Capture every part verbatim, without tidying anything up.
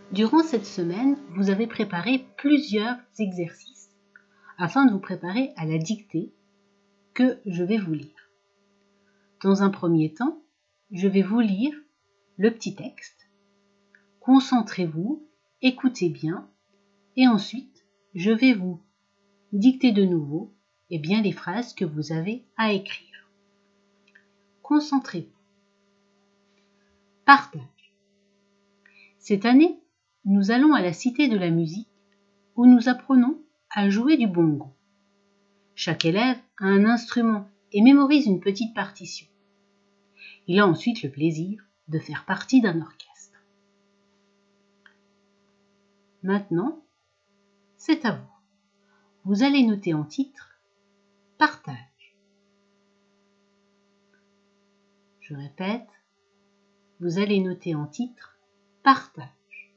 Durant cette semaine, vous avez préparé plusieurs exercices afin de vous préparer à la dictée que je vais vous lire. Dans un premier temps, je vais vous lire le petit texte. Concentrez-vous, écoutez bien et ensuite, je vais vous dicter de nouveau eh bien, les phrases que vous avez à écrire. Concentrez-vous. Partage. Cette année, nous allons à la Cité de la musique où nous apprenons à jouer du bongo. Chaque élève a un instrument et mémorise une petite partition. Il a ensuite le plaisir de faire partie d'un orchestre. Maintenant, c'est à vous. Vous allez noter en titre « Partage ». Je répète, vous allez noter en titre « Partage ».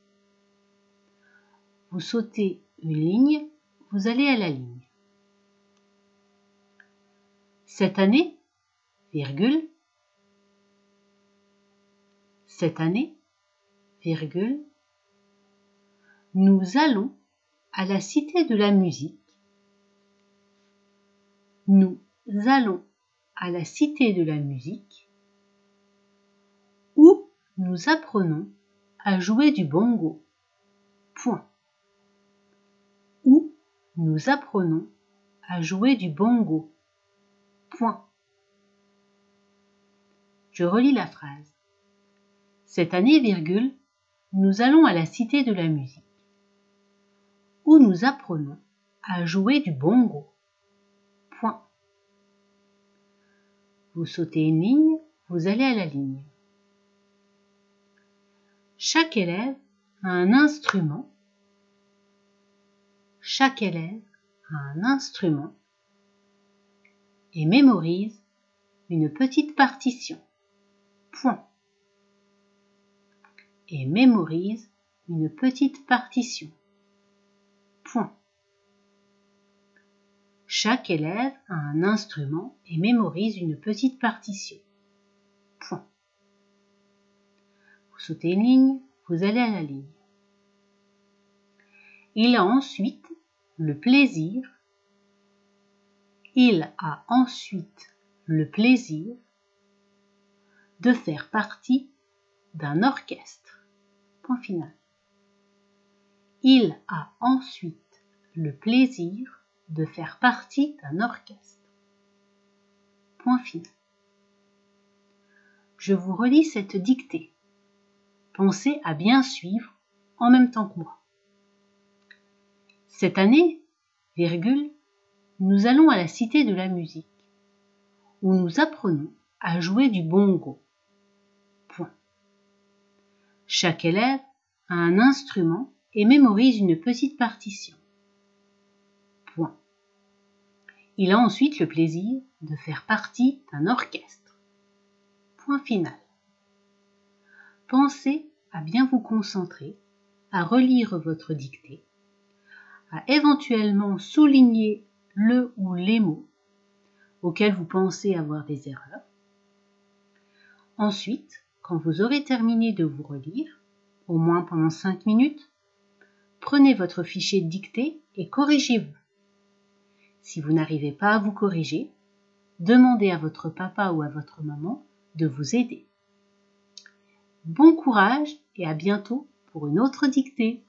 Vous sautez une ligne, vous allez à la ligne. Cette année, virgule, cette année, virgule, nous allons à la Cité de la musique. Nous allons à la Cité de la musique où nous apprenons à jouer du bongo. Point. Où nous apprenons à jouer du bongo. Point. Je relis la phrase. Cette année, virgule, nous allons à la Cité de la musique où nous apprenons à jouer du bongo. Point. Vous sautez une ligne, vous allez à la ligne. Chaque élève a un instrument. Chaque élève a un instrument et mémorise une petite partition. Point. Et mémorise une petite partition. Point. Chaque élève a un instrument et mémorise une petite partition. Point. Vous sautez une ligne, vous allez à la ligne. Il a ensuite le plaisir, il a ensuite le plaisir de faire partie d'un orchestre. Point final. Il a ensuite le plaisir de faire partie d'un orchestre. Point final. Je vous relis cette dictée. Pensez à bien suivre en même temps que moi. Cette année, virgule, nous allons à la Cité de la musique où nous apprenons à jouer du bongo. Point. Chaque élève a un instrument et mémorise une petite partition. Point. Il a ensuite le plaisir de faire partie d'un orchestre. Point final. Pensez à bien vous concentrer, à relire votre dictée, à éventuellement souligner le ou les mots auxquels vous pensez avoir des erreurs. Ensuite, quand vous aurez terminé de vous relire, au moins pendant cinq minutes, prenez votre fichier de dictée et corrigez-vous. Si vous n'arrivez pas à vous corriger, demandez à votre papa ou à votre maman de vous aider. Bon courage et à bientôt pour une autre dictée.